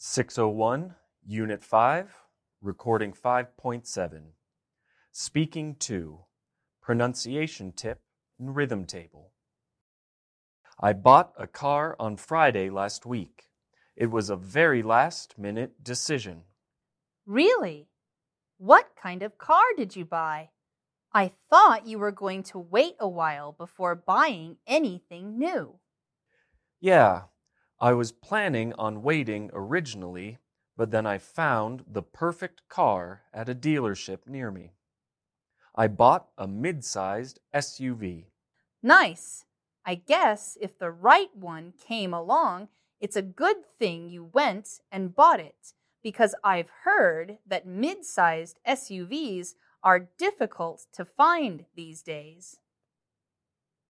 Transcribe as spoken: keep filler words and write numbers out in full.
six oh one, Unit five, Recording five point seven. Speaking two, Pronunciation Tip and Rhythm Table. I bought a car on Friday last week. It was a very last-minute decision. Really? What kind of car did you buy? I thought you were going to wait a while before buying anything new. Yeah, I was planning on waiting originally, but then I found the perfect car at a dealership near me. I bought a mid-sized S U V. Nice. I guess if the right one came along, it's a good thing you went and bought it, because I've heard that mid-sized S U Vs are difficult to find these days.